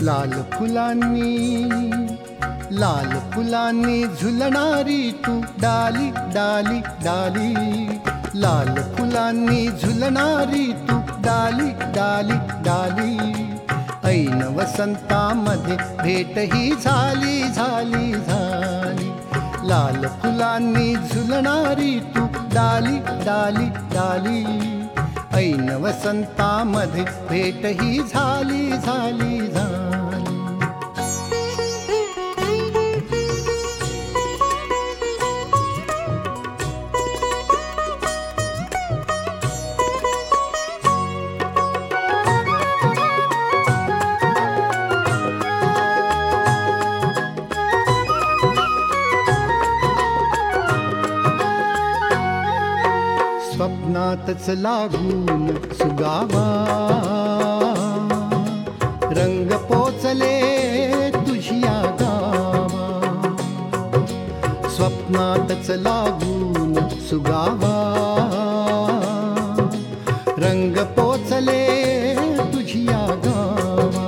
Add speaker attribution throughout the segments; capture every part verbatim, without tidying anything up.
Speaker 1: लाल फुलांनी लाल फुलांनी झुलणारी तू डाली डाली डाली, लाल फुलांनी झुलणारी तू डाली डाली डाली. ऐन वसंतामध्ये भेट ही झाली झाली झाली, लाल फुलांनी झुलणारी तू डाली डाली डाली. ऐन वसंतामध्ये भेट ही झाली झाली झाली. स्वप्नातच लागून सुगावा रंग पोचले तुझिया गावा. स्वप्नातच लागून सुगावा रंग पोचले तुझिया गावा.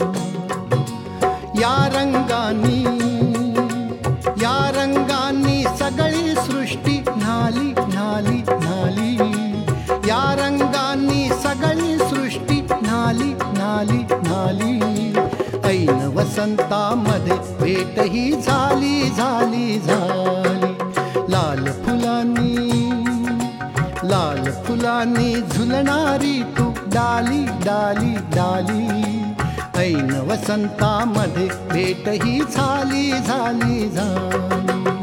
Speaker 1: या रंगानी या रंगानी सगळी सृष्टी न्हाली न्हाली न्हाली. या रंगानी सगळी सृष्टी न्हाली न्हाली न्हाली. ऐन वसंतामध्ये भेट ही झाली झाली झाली, लाल फुलांनी लाल फुलांनी झुलणारी तू डाली डाली डाली. ऐन वसंतामध्ये भेट ही झाली झाली झाली.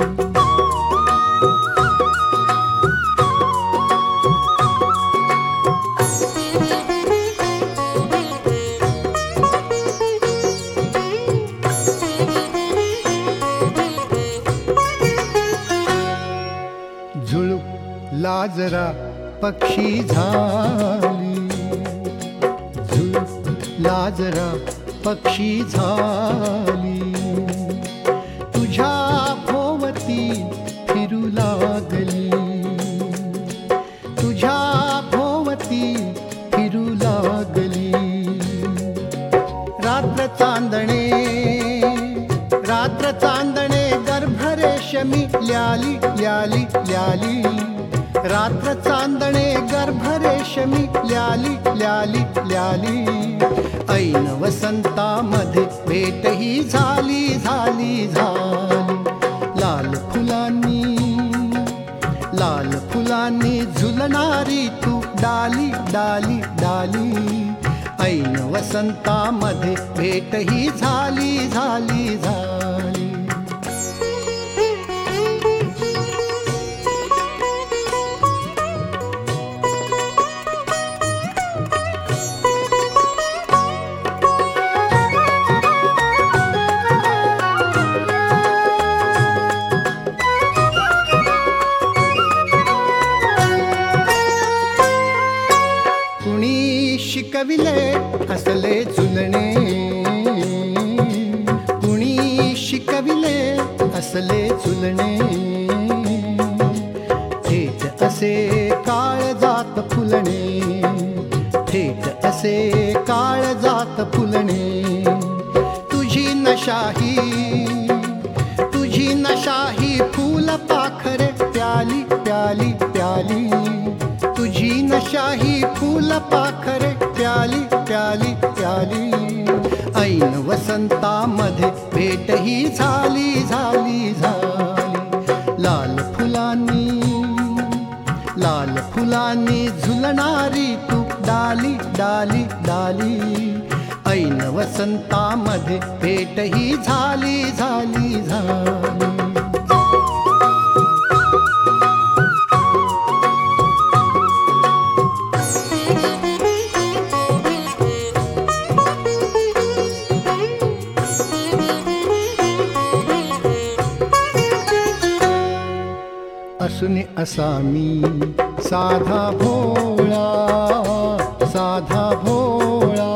Speaker 1: झुळूक लाजरा पक्षी झाली, झुळूक लाजरा पक्षी झाली. तुझ्या भोवती फिरू लागली, तुझ्या भोवती फिरू लागली. रात्र चांदणे रात्र चांदणे गर्भरेशमी ल्याली ल्याली ल्याली. रात्र चांदणे गर्भरेशमी ल्याली ल्याली ल्याली. ऐन वसंतामध्ये भेट ही झाली झाली झाली, लाल फुलांनी लाल फुलांनी झुलणारी तू डाली डाली डाली. ऐन वसंतामध्ये भेट ही झाली झाली झाली. कुणी शिकविले असले झुलणे, कुणी शिकविले असले झुलणे. थेट असे काळजात फुलणे, थेट असे काळजात फुलणे. तुझी नशाही तुझी नशाही फूल पाखरे प्याली प्याली प्याली. तुझी नशाही फूल पाखरे प्याली प्याली प्याली. ऐन वसंतामध्ये भेट ही झाली झाली झाली, लाल फुलांनी लाल फुलांनी झुलणारी तू डाली डाली डाली. ऐन वसंतामध्ये भेट ही झाली झाली झाली. असून असा मी साधा भोळा साधा भोळा.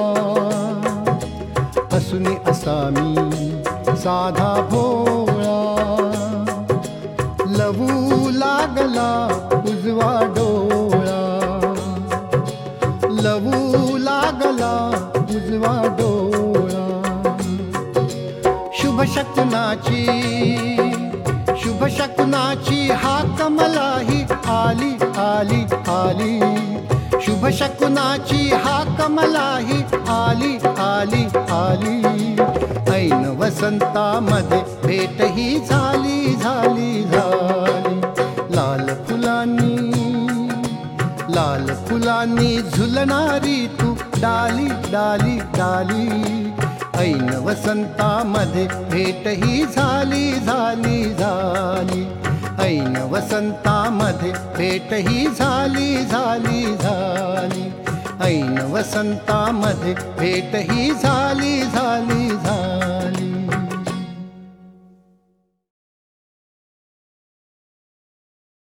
Speaker 1: असून असा मी साधा भोळा. लवू लागला उजवा डोळा, लवू लागला उजवा डोळा. शकुनाची शुभ शकुनाची हाक मलाही आली आली आली शुभ शकुनाची हाक मलाही आली आली आली ऐन वसंतामध्ये भेट ही झाली झाली झाली लाल फुलांनी लाल फुलांनी झुलणारी तू डाली डाली डाली ऐन वसंतामध्ये भेट ही झाली झाली झाली ऐन वसंतामध्ये भेट ही झाली झाली झाली ऐन वसंतामध्ये भेट ही झाली झाली झाली